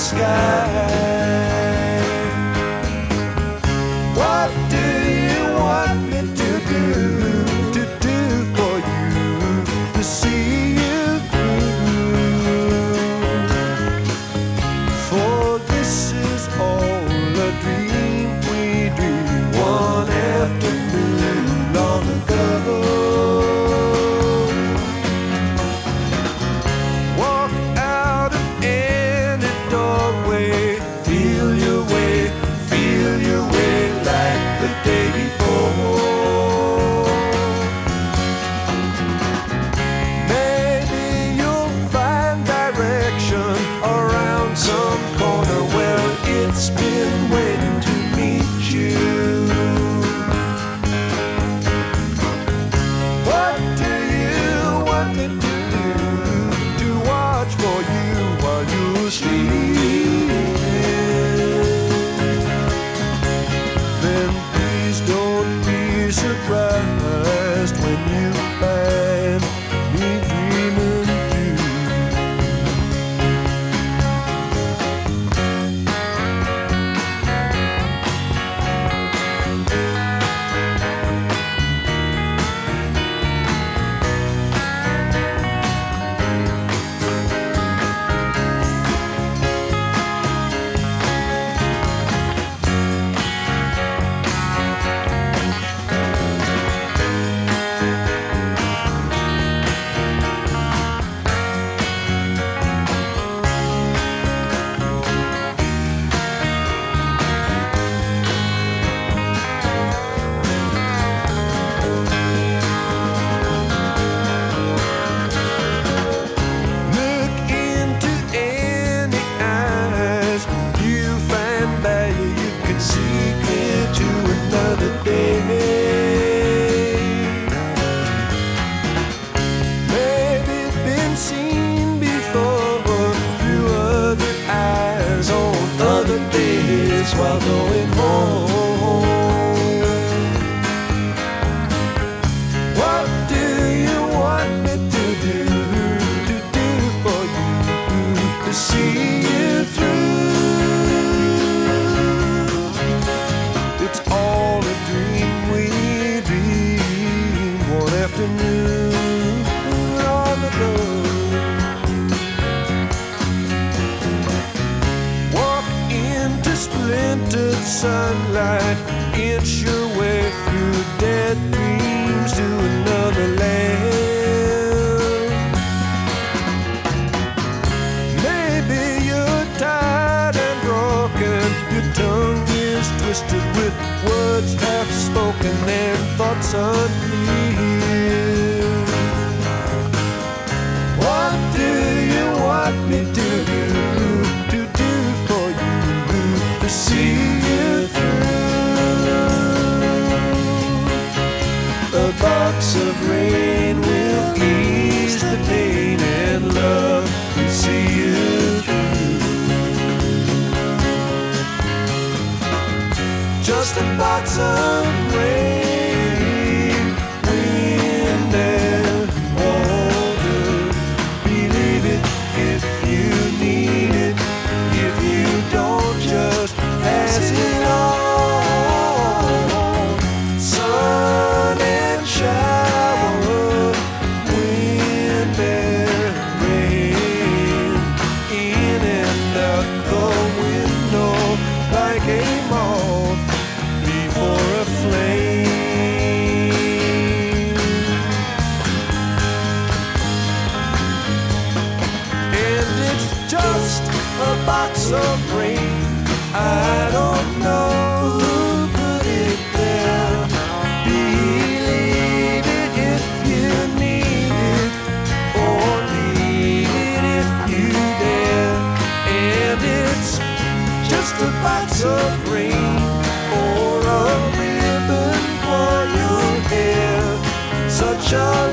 sky. What do you want me to do for you, to see you through? For this is all a dream we dreamed one afternoon long ago. Walk out of any doorway, feel your way like the day before. Maybe you'll find direction around some corner where it's been waiting to meet you. What do you want me to do? To watch for you while you sleep? Then please don't be surprised when you find me dreaming too. Look into any eyes, you find value you can see clear to another day. Maybe been seen before through other eyes on other days while going home. What do you want me to do for you, to see you through? It's all a dream we dreamed one afternoon long ago. Walk into splintered sunlight, inch your way through dead dreams to another land. Maybe you're tired and broken, your tongue is twisted with words half spoken and thoughts unclear. What do you want me to do for you, to see you through? A box of rain will ease the pain, and love will see you through. Just a box of rain, wind and water. Believe it if you need it. If you don't, just pass it on. Sun and shower, wind and rain, in and out the window like a moth before a flame. And it's just a box of rain. I don't know who put it there. Believe it if you need it, or leave it if you dare. And it's just a box of rain, or a ribbon for your hair. Such a